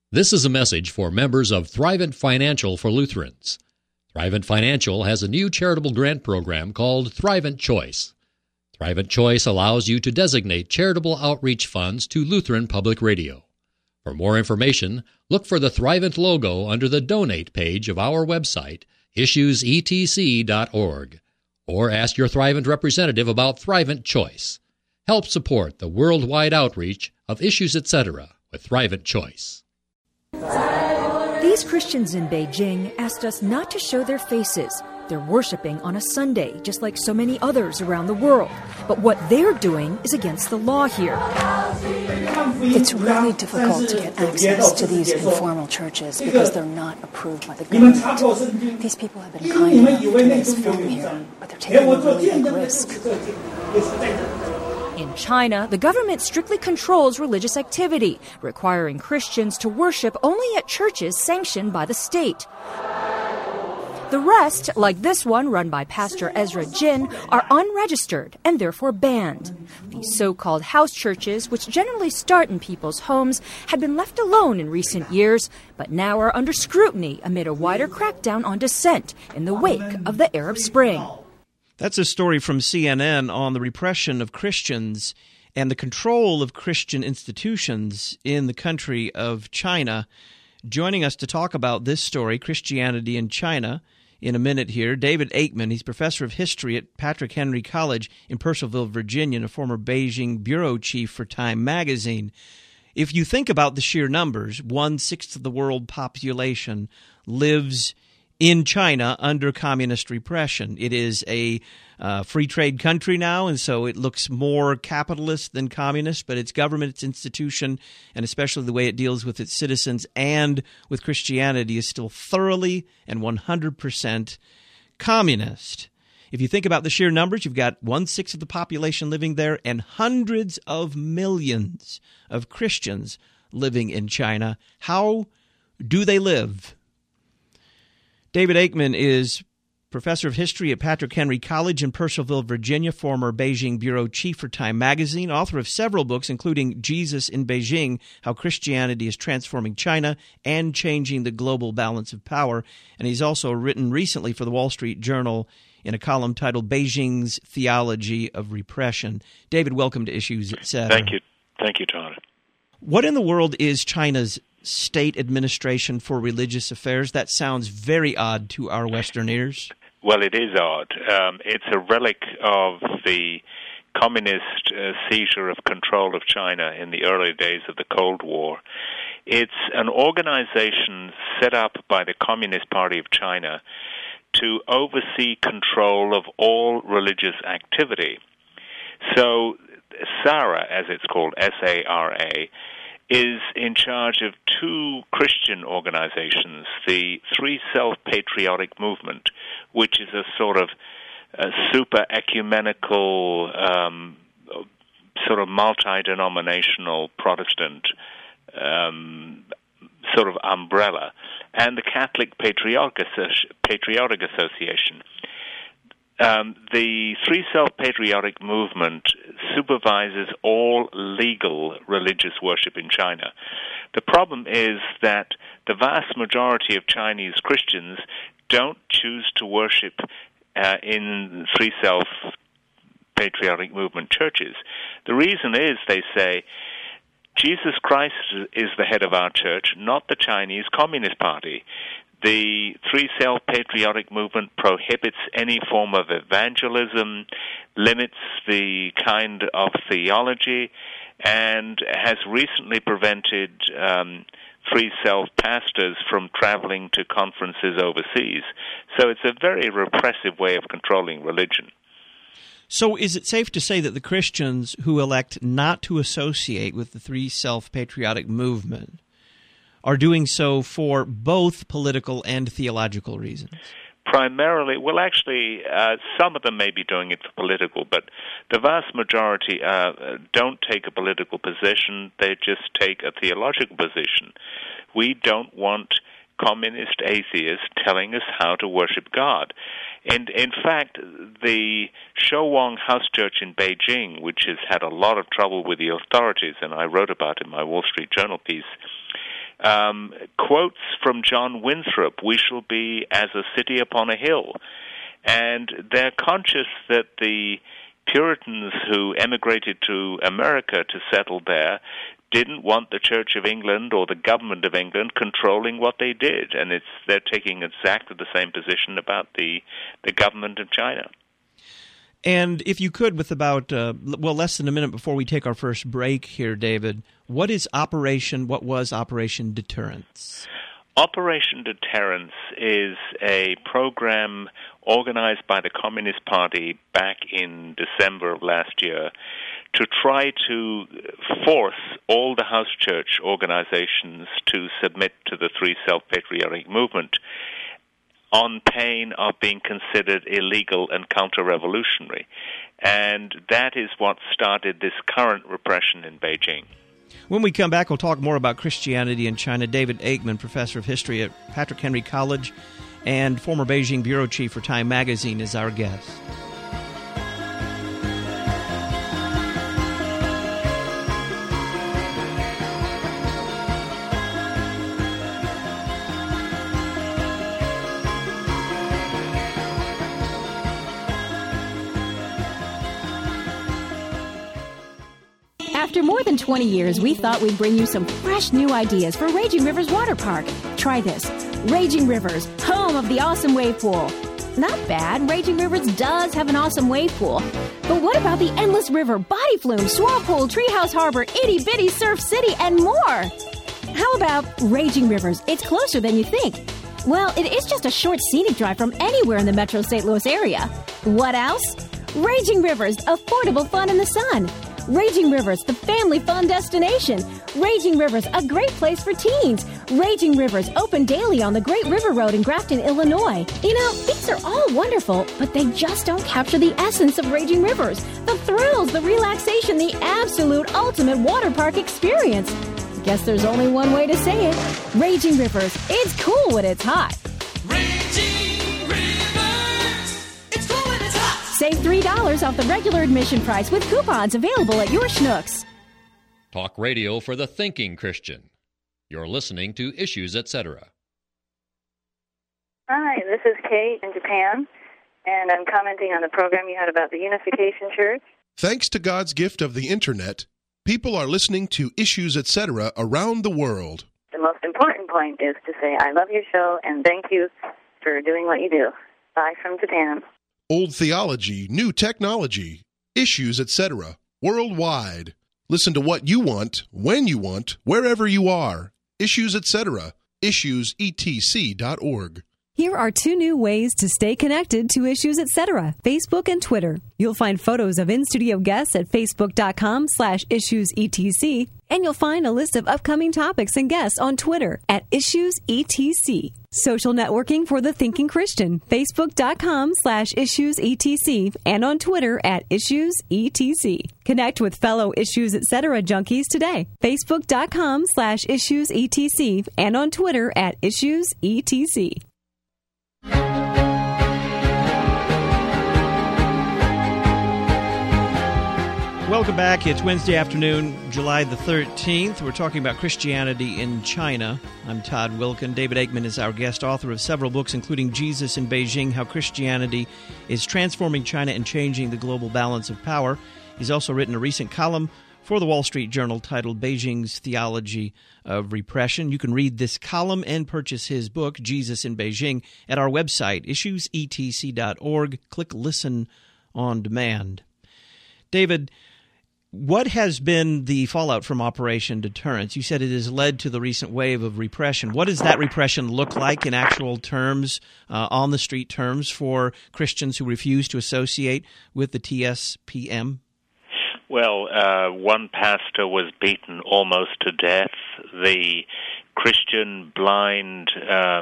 This is a message for members of Thrivent Financial for Lutherans. Thrivent Financial has a new charitable grant program called Thrivent Choice. Thrivent Choice allows you to designate charitable outreach funds to Lutheran Public Radio. For more information, look for the Thrivent logo under the Donate page of our website, issuesetc.org, or ask your Thrivent representative about Thrivent Choice. Help support the worldwide outreach of Issues Etc. with Thrivent Choice. These Christians in Beijing asked us not to show their faces. They're worshiping on a Sunday, just like so many others around the world. But what they're doing is against the law here. It's really difficult to get access to these informal churches because they're not approved by the government. These people have been kind enough to make us film here, but they're taking a really big risk. In China, the government strictly controls religious activity, requiring Christians to worship only at churches sanctioned by the state. The rest, like this one run by Pastor Ezra Jin, are unregistered and therefore banned. These so-called house churches, which generally start in people's homes, had been left alone in recent years, but now are under scrutiny amid a wider crackdown on dissent in the wake of the Arab Spring. That's a story from CNN on the repression of Christians and the control of Christian institutions in the country of China. Joining us to talk about this story, Christianity in China, in a minute here, David Aikman. He's professor of history at Patrick Henry College in Purcellville, Virginia, and a former Beijing bureau chief for Time magazine. If you think about the sheer numbers, 1/6 of the world population lives in China under communist repression. It is a free trade country now, and so it looks more capitalist than communist, but its government, its institution, and especially the way it deals with its citizens and with Christianity is still thoroughly and 100% communist. If you think about the sheer numbers, you've got 1/6 of the population living there and hundreds of millions of Christians living in China. How do they live? David Aikman is professor of history at Patrick Henry College in Purcellville, Virginia, former Beijing bureau chief for Time magazine, author of several books, including Jesus in Beijing, How Christianity is Transforming China and Changing the Global Balance of Power. And he's also written recently for the Wall Street Journal in a column titled Beijing's Theology of Repression. David, welcome to Issues, Etc. Thank you. Thank you, Todd. What in the world is China's State Administration for Religious Affairs? That sounds very odd to our Western ears. Well, it is odd. It's a relic of the communist seizure of control of China in the early days of the Cold War. It's an organization set up by the Communist Party of China to oversee control of all religious activity. So SARA, as it's called, SARA, is in charge of two Christian organizations, the Three Self-Patriotic Movement, which is a sort of super ecumenical, sort of multi-denominational Protestant sort of umbrella, and the Catholic Patriotic Association. The Three Self-Patriotic Movement supervises all legal religious worship in China. The problem is that the vast majority of Chinese Christians don't choose to worship in Three Self-Patriotic Movement churches. The reason is, they say, Jesus Christ is the head of our church, not the Chinese Communist Party. The Three Self-Patriotic Movement prohibits any form of evangelism, limits the kind of theology, and has recently prevented Three Self-pastors from traveling to conferences overseas. So it's a very repressive way of controlling religion. So is it safe to say that the Christians who elect not to associate with the Three Self-Patriotic Movement are doing so for both political and theological reasons? Primarily, well, actually, some of them may be doing it for political, but the vast majority don't take a political position. They just take a theological position. We don't want communist atheists telling us how to worship God. And in fact, the Shouwang House Church in Beijing, which has had a lot of trouble with the authorities, and I wrote about it in my Wall Street Journal piece, Quotes from John Winthrop, "We shall be as a city upon a hill." And they're conscious that the Puritans who emigrated to America to settle there didn't want the Church of England or the government of England controlling what they did, and they're taking exactly the same position about the government of China. And if you could, with about less than a minute before we take our first break here, David, what was Operation Deterrence? Operation Deterrence is a program organized by the Communist Party back in December of last year to try to force all the house church organizations to submit to the Three Self-Patriotic Movement on pain of being considered illegal and counter-revolutionary. And that is what started this current repression in Beijing. When we come back, we'll talk more about Christianity in China. David Aikman, professor of history at Patrick Henry College and former Beijing bureau chief for Time Magazine, is our guest. After more than 20 years, we thought we'd bring you some fresh new ideas for Raging Rivers Water Park. Try this. Raging Rivers, home of the awesome wave pool. Not bad. Raging Rivers does have an awesome wave pool. But what about the Endless River, Body Flume, Swirl Pool, Treehouse Harbor, Itty Bitty Surf City, and more? How about Raging Rivers? It's closer than you think. Well, it is just a short scenic drive from anywhere in the Metro St. Louis area. What else? Raging Rivers, affordable fun in the sun. Raging Rivers, the family fun destination. Raging Rivers, a great place for teens. Raging Rivers, open daily on the Great River Road in Grafton, Illinois. You know, these are all wonderful, but they just don't capture the essence of Raging Rivers. The thrills, the relaxation, the absolute ultimate water park experience. Guess there's only one way to say it. Raging Rivers, it's cool when it's hot. Raging Rivers, it's cool when it's hot. Save $3 off the regular admission price with coupons available at your Schnucks. Talk radio for the thinking Christian. You're listening to Issues, Etc. Hi, this is Kate in Japan, and I'm commenting on the program you had about the Unification Church. Thanks to God's gift of the Internet, people are listening to Issues, Etc. around the world. The most important point is to say, I love your show, and thank you for doing what you do. Bye from Japan. Old theology, new technology, Issues, Etc. worldwide. Listen to what you want, when you want, wherever you are. Issues, Etc. issuesetc.org. Here are 2 new ways to stay connected to Issues, Etc. Facebook and Twitter. You'll find photos of in-studio guests at facebook.com/issuesetc, and you'll find a list of upcoming topics and guests on Twitter at issuesetc. Social networking for the thinking Christian, facebook.com/issuesetc, and on Twitter at issuesetc. Connect with fellow Issues, Etc. junkies today. Facebook.com/issuesetc, and on Twitter at issuesetc. Welcome back. It's Wednesday afternoon, July the 13th. We're talking about Christianity in China. I'm Todd Wilkin. David Aikman is our guest, author of several books, including Jesus in Beijing, How Christianity is Transforming China and Changing the Global Balance of Power. He's also written a recent column for the Wall Street Journal titled Beijing's Theology of Repression. You can read this column and purchase his book, Jesus in Beijing, at our website, issuesetc.org. Click Listen on Demand. David, what has been the fallout from Operation Deterrence? You said it has led to the recent wave of repression. What does that repression look like in actual terms, on the street terms, for Christians who refuse to associate with the TSPM? Well, one pastor was beaten almost to death. The Christian blind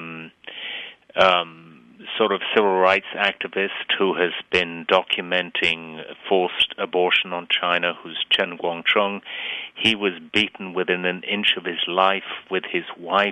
sort of civil rights activist who has been documenting forced abortion on China, who's Chen Guangcheng, he was beaten within an inch of his life with his wife.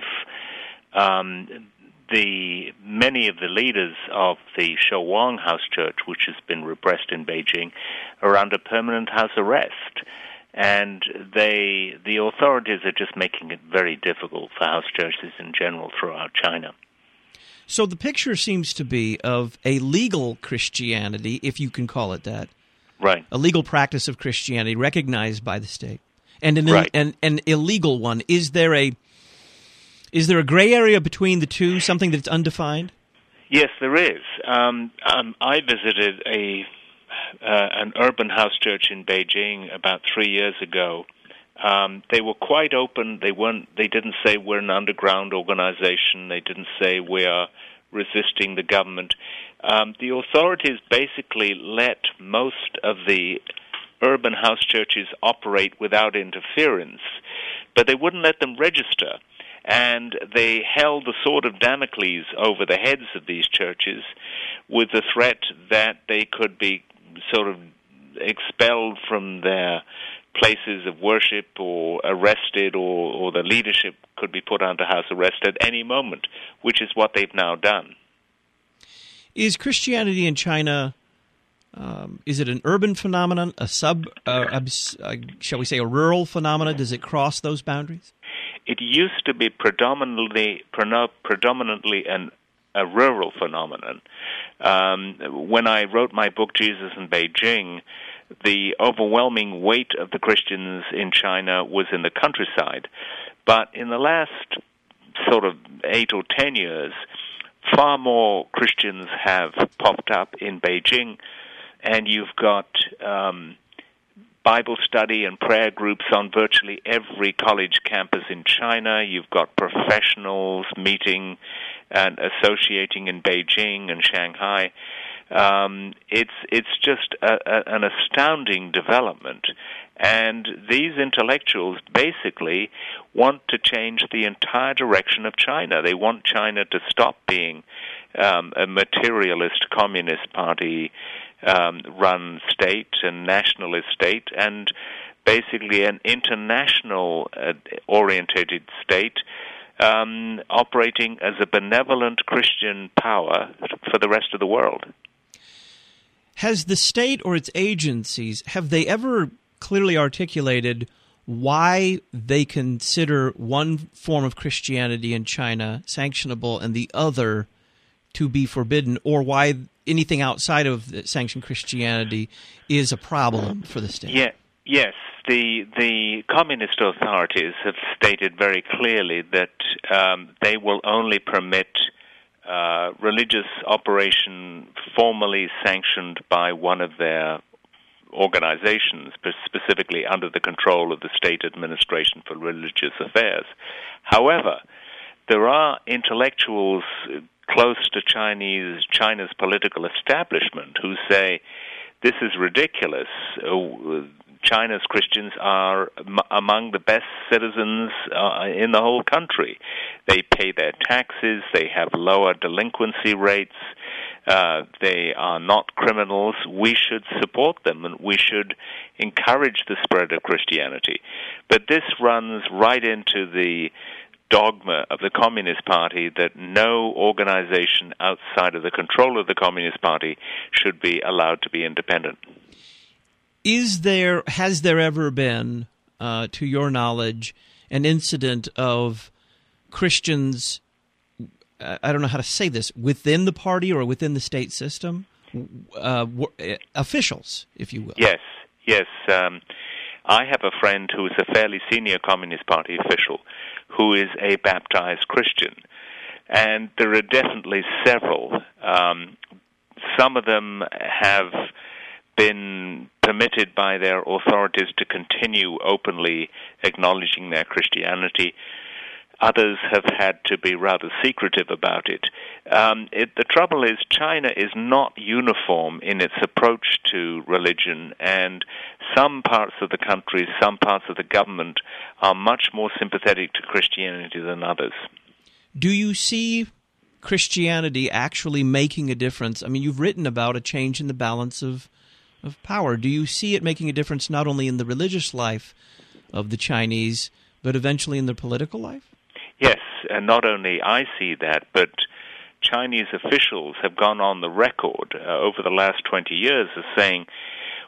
Many of the leaders of the Shouwang House Church, which has been repressed in Beijing, are under permanent house arrest. And the authorities are just making it very difficult for house churches in general throughout China. So the picture seems to be of a legal Christianity, if you can call it that. Right. A legal practice of Christianity recognized by the state. And an illegal one. Is there a gray area between the two, something that's undefined? Yes, there is. I visited an urban house church in Beijing about 3 years ago. They were quite open. They didn't say we're an underground organization. They didn't say we are resisting the government. The authorities basically let most of the urban house churches operate without interference, but they wouldn't let them register. And they held the sword of Damocles over the heads of these churches with the threat that they could be sort of expelled from their places of worship or arrested, or the leadership could be put under house arrest at any moment, which is what they've now done. Is Christianity in China, is it an urban phenomenon, shall we say a rural phenomenon? Does it cross those boundaries? It used to be predominantly a rural phenomenon. When I wrote my book, Jesus in Beijing, the overwhelming weight of the Christians in China was in the countryside. But in the last sort of 8 or 10 years, far more Christians have popped up in Beijing, and you've got Bible study and prayer groups on virtually every college campus in China. You've got professionals meeting and associating in Beijing and Shanghai. It's just an astounding development. And these intellectuals basically want to change the entire direction of China. They want China to stop being a materialist communist party run state and nationalist state, and basically an international orientated state operating as a benevolent Christian power for the rest of the world. Has the state or its agencies, have they ever clearly articulated why they consider one form of Christianity in China sanctionable and the other to be forbidden, or why anything outside of sanctioned Christianity is a problem for the state? Yes. The communist authorities have stated very clearly that they will only permit religious operation formally sanctioned by one of their organizations, specifically under the control of the State Administration for Religious Affairs. However, there are intellectuals close to China's political establishment who say this is ridiculous. China's Christians are among the best citizens in the whole country. They pay their taxes, they have lower delinquency rates, they are not criminals. We should support them, and we should encourage the spread of Christianity. But this runs right into the dogma of the Communist Party that no organization outside of the control of the Communist Party should be allowed to be independent. Has there ever been, to your knowledge, an incident of Christians, I don't know how to say this, within the party or within the state system? Officials, if you will. Yes. I have a friend who is a fairly senior Communist Party official who is a baptized Christian. And there are definitely several. Some of them have been permitted by their authorities to continue openly acknowledging their Christianity. Others have had to be rather secretive about it. The trouble is, China is not uniform in its approach to religion, and some parts of the country, some parts of the government are much more sympathetic to Christianity than others. Do you see Christianity actually making a difference? I mean, you've written about a change in the balance of power. Do you see it making a difference not only in the religious life of the Chinese, but eventually in their political life? Yes, and not only I see that, but Chinese officials have gone on the record over the last 20 years as saying,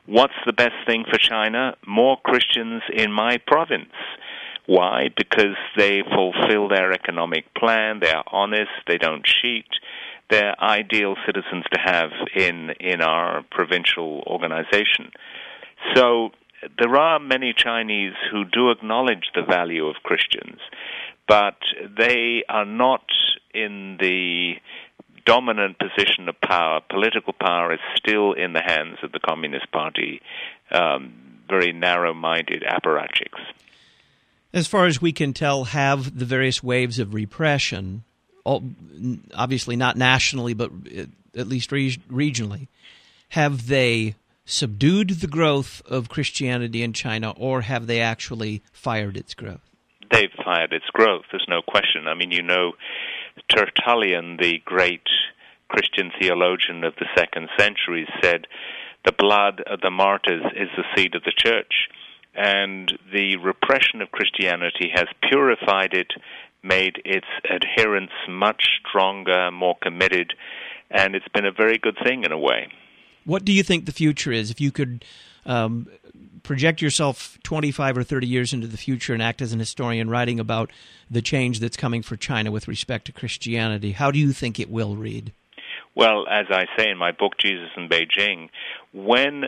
what's the best thing for China? More Christians in my province. Why? Because they fulfill their economic plan, they are honest, they don't cheat, they're ideal citizens to have in our provincial organization. So there are many Chinese who do acknowledge the value of Christians, but they are not in the dominant position of power. Political power is still in the hands of the Communist Party, very narrow-minded apparatchiks. As far as we can tell, have the various waves of repression, obviously not nationally, but at least regionally, have they subdued the growth of Christianity in China, or have they actually fired its growth? They've fired its growth, there's no question. I mean, you know, Tertullian, the great Christian theologian of the 2nd century, said, "The blood of the martyrs is the seed of the church." And the repression of Christianity has purified it, made its adherents much stronger, more committed, and it's been a very good thing in a way. What do you think the future is? If you could project yourself 25 or 30 years into the future and act as an historian writing about the change that's coming for China with respect to Christianity, how do you think it will read? Well, as I say in my book, Jesus in Beijing, when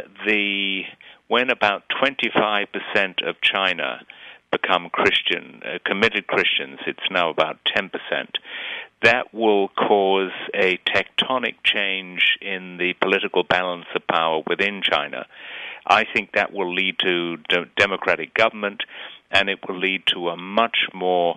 about 25% of China become Christian, committed Christians, it's now about 10%, that will cause a tectonic change in the political balance of power within China. I think that will lead to democratic government, and it will lead to a much more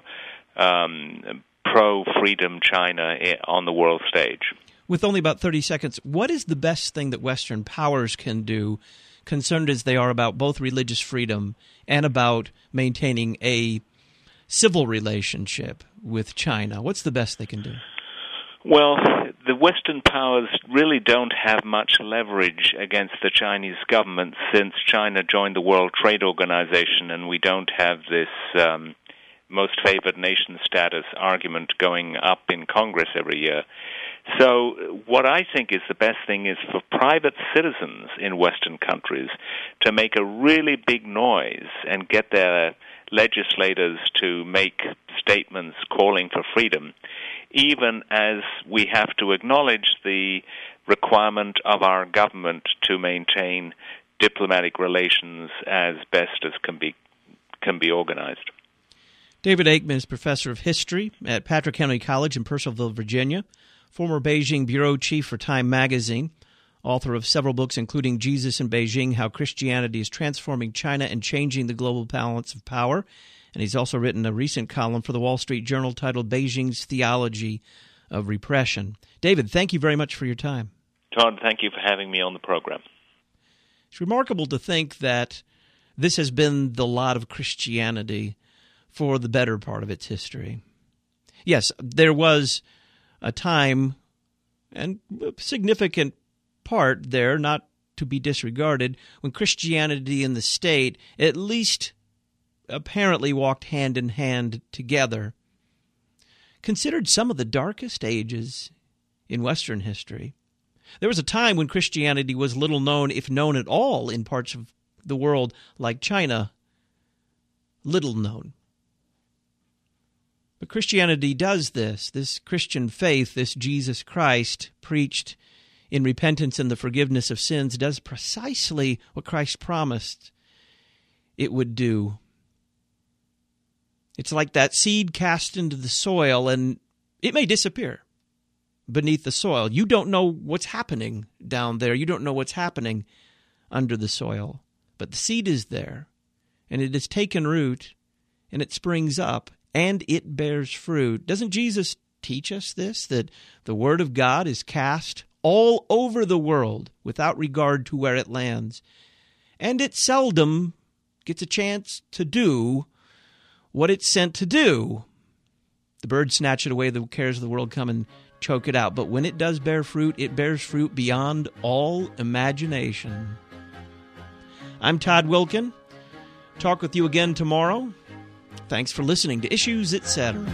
pro-freedom China on the world stage. With only about 30 seconds, what is the best thing that Western powers can do, concerned as they are about both religious freedom and about maintaining a civil relationship with China? What's the best they can do? Well, the Western powers really don't have much leverage against the Chinese government since China joined the World Trade Organization, and we don't have this most favored nation status argument going up in Congress every year. So what I think is the best thing is for private citizens in Western countries to make a really big noise and get their legislators to make statements calling for freedom, even as we have to acknowledge the requirement of our government to maintain diplomatic relations as best as can be organized. David Aikman is professor of history at Patrick Henry College in Purcellville, Virginia, former Beijing bureau chief for Time magazine, author of several books including Jesus in Beijing, How Christianity is Transforming China and Changing the Global Balance of Power. And he's also written a recent column for the Wall Street Journal titled Beijing's Theology of Repression. David, thank you very much for your time. Todd, thank you for having me on the program. It's remarkable to think that this has been the lot of Christianity for the better part of its history. Yes, there was a time, and a significant part there, not to be disregarded, when Christianity and the state at least apparently walked hand in hand together. Considered some of the darkest ages in Western history, there was a time when Christianity was little known, if known at all, in parts of the world like China. Little known. But Christianity does this Christian faith, this Jesus Christ preached in repentance and the forgiveness of sins, does precisely what Christ promised it would do. It's like that seed cast into the soil, and it may disappear beneath the soil. You don't know what's happening down there. You don't know what's happening under the soil. But the seed is there, and it has taken root, and it springs up, and it bears fruit. Doesn't Jesus teach us this, that the Word of God is cast all over the world without regard to where it lands? And it seldom gets a chance to do what it's sent to do. The birds snatch it away, the cares of the world come and choke it out. But when it does bear fruit, it bears fruit beyond all imagination. I'm Todd Wilkin. Talk with you again tomorrow. Thanks for listening to Issues, Etc.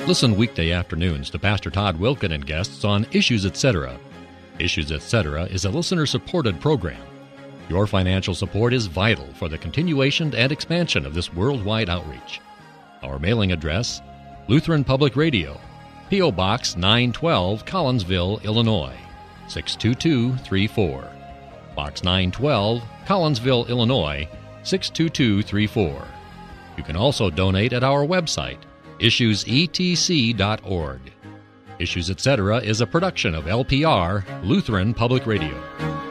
Listen weekday afternoons to Pastor Todd Wilken and guests on Issues Etc. Issues Etc. is a listener-supported program. Your financial support is vital for the continuation and expansion of this worldwide outreach. Our mailing address, Lutheran Public Radio, P.O. Box 912, Collinsville, Illinois, 62234. Box 912, Collinsville, Illinois, 62234. You can also donate at our website, issuesetc.org. Issues Etc. is a production of LPR, Lutheran Public Radio.